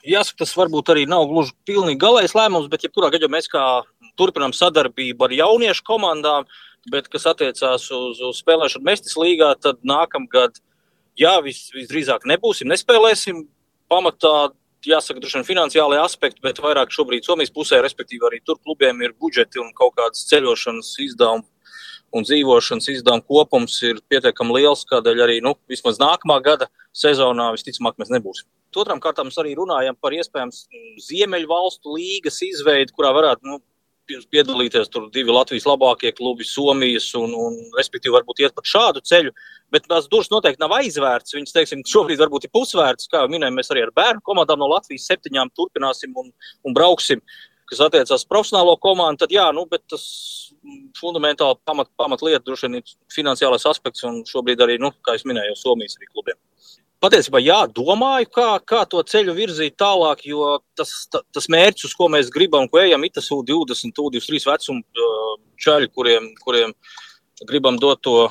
Jāsaka, tas varbūt arī nav gluži pilnīgi galējs lēmums, bet jebkurā gadījumā mēs kā turpinām sadarbību ar jauniešu komandām, bet kas attiecās uz spēlēšanu Mestis līgā, tad nākamgad, visdrīzāk nespēlēsim. Pamatā, jāsaka, droši vien finansiālajie aspekti, bet vairāk šobrīd Somijas pusē, respektīvi arī tur klubiem ir budžeti un kaut kādas ceļošanas izdevumi un dzīvošanas izdevumu kopums ir pietiekami liels, kādēļ arī vismaz nākamā gada sezonā visticamāk mēs nebūsim. Otram kārtām mēs arī runājam par iespējams Ziemeļvalstu līgas izveidi, kurā varētu piedalīties tur 2 Latvijas labākie klubi, Somijas un respektīvi varbūt iet pat šādu ceļu, bet tās durvis noteikti nav aizvērts. Viņas, teiksim, šobrīd varbūt ir pusvērts, kā jau minējām, mēs arī ar bērnu komandām no Latvijas 7 turpināsim un brauksim, kas attiecās profesionālo komandu, tad bet tas fundamentāli pamatlieta droši vien ir finansiālais aspekts un šobrīd arī, kā es minēju, Somijas arī klubiem. Patiesībā, domāju, kā to ceļu virzīt tālāk, jo tas mērķis, uz ko mēs gribam, ko ejam, ir tas U20, U23 vecuma čaļi, kuriem gribam dot to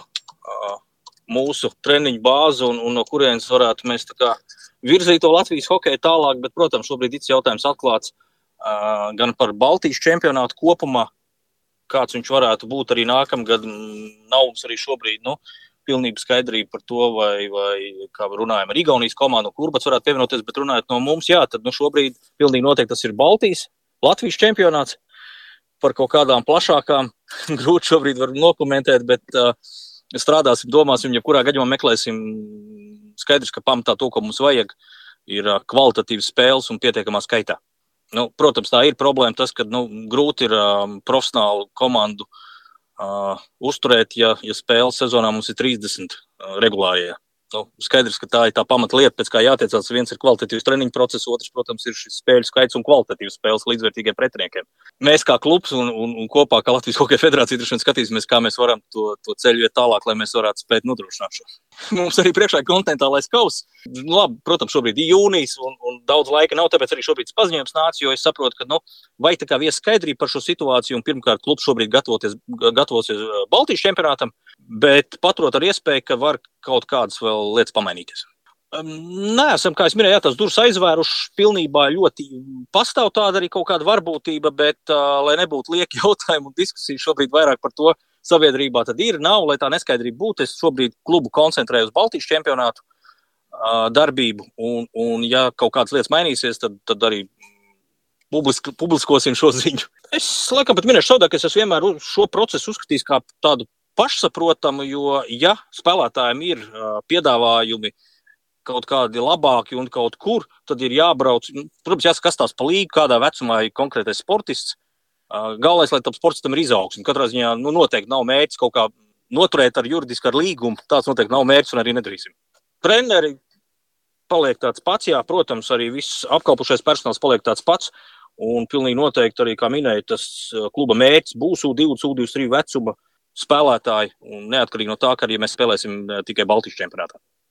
mūsu treniņu bāzi un no kurienes varētu mēs tā kā virzīt to Latvijas hokeju tālāk, bet, protams, šobrīd ir jautājums atklāts gan par Baltijas čempionātu kopumā, kāds viņš varētu būt arī nākamgad, nav mums arī šobrīd, pilnība skaidrība par to, vai kā runājam ar Igaunijas komandu, Kurbats varētu pievienoties, bet runājot no mums, tad šobrīd pilnīgi noteikti tas ir Baltijas, Latvijas čempionāts, par kaut kādām plašākām, grūti šobrīd var nokomentēt, bet strādāsim, domāsim, kurā gadījumā meklēsim skaidrs, ka pamatā to, ko mums vajag, ir kvalitatīvas spēles un pietiekamā skaitā. Protams, tā ir problēma tas, ka grūti ir profesionālu komandu uzturēt, ja spēles sezonā mums ir 30 regulārajā. Skaidrs, ka tā ir tā pamatlieta, pēc kā jātiecās. Viens ir kvalitatīvs treniņu process, otrs, protams, ir šis spēļu skaits un kvalitatīvs spēles līdzvērtīgiem pretiniekiem. Mēs kā klubs un kopā kā Latvijas Hokeja federācija droši vien skatīsimies, kā mēs varam to ceļu iet tālāk, lai mēs varētu spēt nodrošināt šo. Mums arī priekšā ir kontinentālais kauss. Labi, protams, šobrīd ir jūnijas un daudz laika nav, tāpēc arī šobrīd paziņojums nāca, jo es saprotu, ka vajag tā kā vies skaidrību par šo situāciju un pirmkārt klubs šobrīd gatavosies Baltijas čempionātam, bet paturot ar iespēju, ka var kaut kādas vēl lietas pamainīties. Neesam, kā es minēju, tās durvis aizvērušas pilnībā ļoti pastāv tāda arī kaut kāda varbūtība, bet lai nebūtu lieki jautājumi un diskusijas šobrīd vairāk par to sabiedrībā, tad nav, lai tā neskaidrība būtu. Es šobrīd klubu koncentrēju uz Baltijas čempionātu darbību un ja kaut kādas lietas mainīsies, tad arī publiskosim šo ziņu. Es laikam pat minēšu savādāk, es esmu vienmēr šo procesu uzskatījis kā tādu pašsaprotamu, jo ja spēlētājiem ir piedāvājumi kaut kādi labāki un kaut kur, tad ir jābrauc. Protams, jāskatās pa līgu, kādā vecumā ir konkrētais sportists. Galvenais, lai tam sportistam ir izaugsme. Katrā ziņā noteikti nav mērķis kaut kā noturēt ar līgumu. Tāds noteikti nav mērķis un arī nedarīsim. Treneri paliek tāds pats, protams, arī viss apkalpošais personāls paliek tāds pats. Un pilnīgi noteikti arī, kā minēju, tas kluba mērķis būs U20, U23 vecuma spēlētāji, un neatkarīgi no tā, ka arī mēs spēlēsim tikai Baltijas čempionātā.